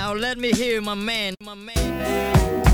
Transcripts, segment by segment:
Now let me hear my man.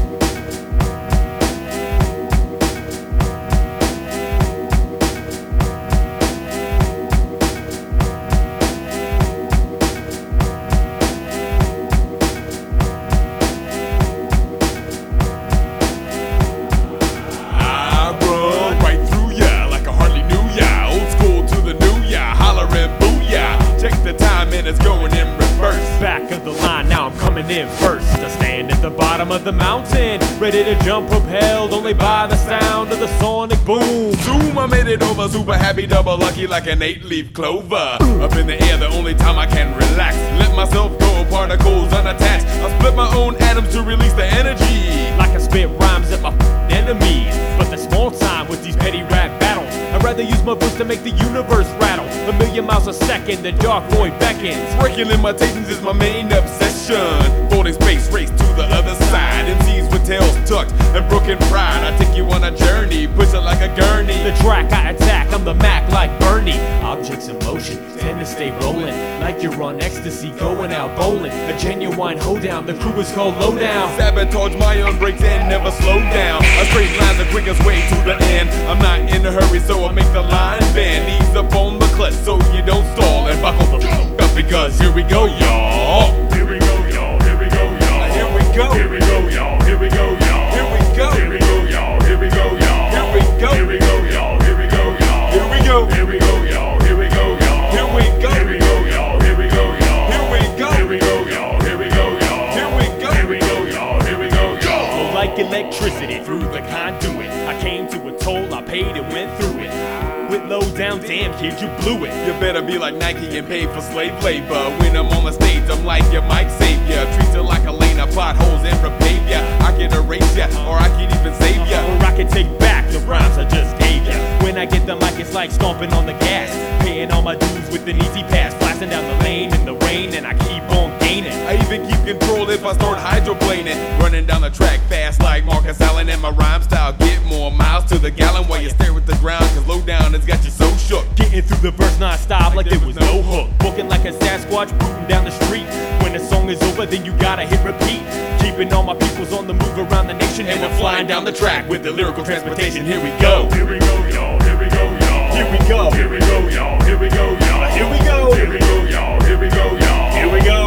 It's going in reverse. Back of the line, now I'm coming in first. I stand at the bottom of the mountain, ready to jump, propelled only by the sound of the sonic boom. Zoom, I made it over, super happy, double lucky like an 8-leaf clover. Up in the air, the only time I can relax. Let myself go, particles unattached. I split my own atoms to release the energy. Like I spit rhymes at my enemies, but the small time with these petty rap battles. I'd rather use my voice to make the universe rattle. A million miles a second, the dark void beckons. Working limitations is my main obsession. Folding space, race to the other side. MCs with tails tucked and broken pride. I take you on a journey, push it like a gurney. The track I attack, I'm the Mac like Bernie. Objects in motion tend to stay rolling, like you're on ecstasy going out bowling. A genuine hoedown, the crew is called Lowdown. Sabotage my own breaks and never slow down. A straight line's the quickest way to the end. I'm not in a hurry, so I make the line bend. Knees up on the clutch so you don't stall and buckle the up, because here we go, y'all. Here we go, y'all. Here we go, y'all. Here we go. Here we go, y'all. Here we go, y'all. Here we go. Here we go, y'all. Here we go, y'all. Here we go. Here we go, y'all. Here we go, y'all. Here we go. Here we go, y'all. Here we go, y'all. Here we go. Here we go, y'all. Here we go, y'all. Here we go. Here we go, y'all. Here we go, y'all. Here we go. Here we go, y'all. Here we go, y'all. Flow like electricity through the conduit. I came to a toll, I paid and went through it. With low down, damn kid, you blew it. You better be like Nike and pay for slave labor. When I'm on the stage, I'm like your Mike Savior. Treat you like a lane of potholes and repave ya. I can erase ya, or I can even save ya. Or I can take back the rhymes I just gave ya. When I get the mic, it's like stomping on the gas. Paying all my dues with an easy pass. Blasting down the lane in the rain, and I keep on gaining. I even keep control if I start hydroplaning. Running down the track fast like Marcus Allen. And my rhyme style get more miles to the gallon while you stare at the ground, cause low down has got you so shook. Getting through the verse non-stop like there was no hook. Booking like a Sasquatch booting down the street. When the song is over, then you gotta hit repeat. Keeping all my peoples on the move around the nation. And we're flying down the track with the lyrical transportation. Here we go. Here we go, y'all. Here we go, y'all. Here we go. Here we go, y'all. Here we go, y'all. Here we go. Here we go, y'all. Here we go, y'all. Here we go.